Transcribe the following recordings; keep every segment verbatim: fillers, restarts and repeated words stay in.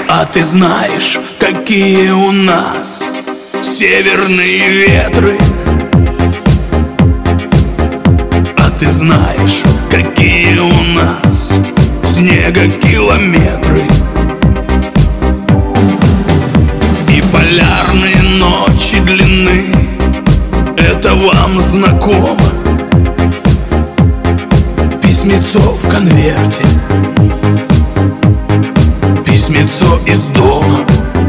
А ты знаешь, какие у нас северные ветры? А ты знаешь, какие у нас снегокилометры? И полярные ночи длинны, это вам знакомо? Письмецо в конверте, письмецо из дома.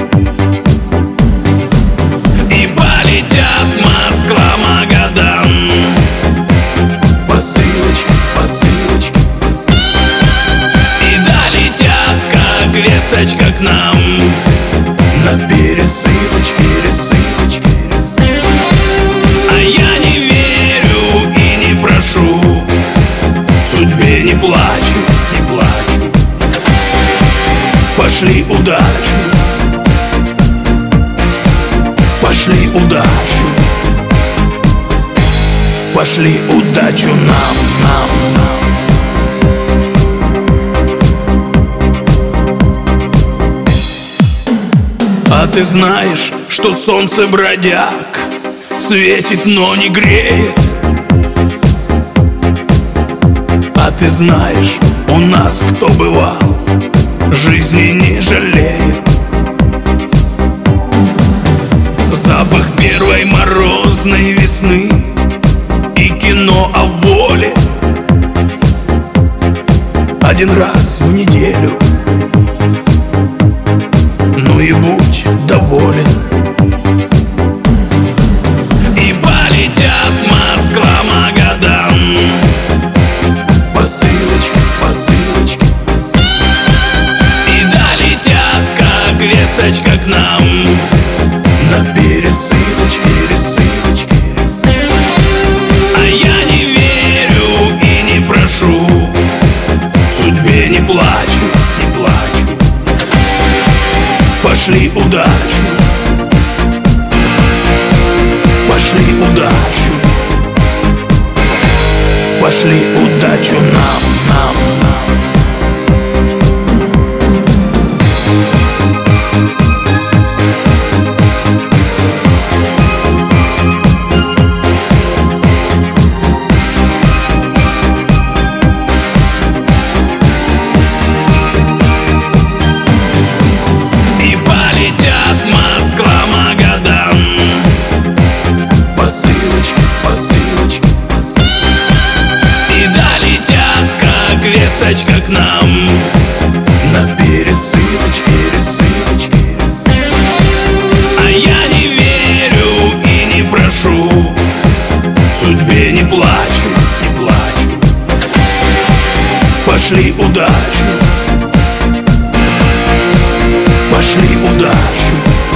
И полетят Москва, Магадан, посылочки, посылочки. И долетят, как весточка к нам, на пересылочки, пересылочки. А я не верю и не прошу, судьбе не плачу, не плачу. Пошли удачу, пошли удачу, пошли удачу нам, нам, нам. А ты знаешь, что солнце бродяг светит, но не греет? А ты знаешь, у нас кто бывал, жизни не жалеет. Запах первой морозной весны и кино о воле. Один раз в неделю, ну и будь доволен. И полетят Москва, Магадан, посылочки, посылочки. И долетят, как весточка к нам, на пересылочки, пересылочки. А я не верю и не прошу, судьбе не плачу, не плачу. Пошли удачу, пошли удачу, пошли удачу нам, нам, нам. Весточка к нам, на пересылочки, пересылочки. А я не верю и не прошу, судьбе не плачу, не плачу. Пошли удачу, пошли удачу.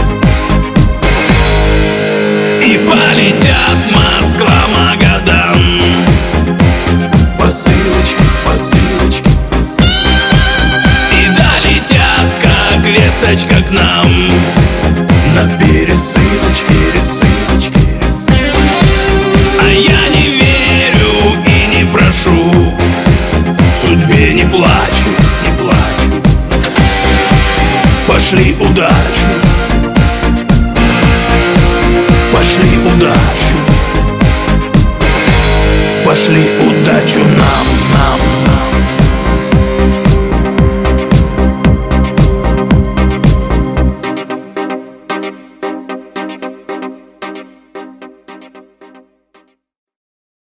И полетят Москва, Магадан, посылочки, посылочки. И долетят, как весточка к нам, на пересылочки, пересылочки. А я не верю и не прошу, судьбе не плачу, не плачу. Пошли удачу, пошли удачу, пошли удачу нам.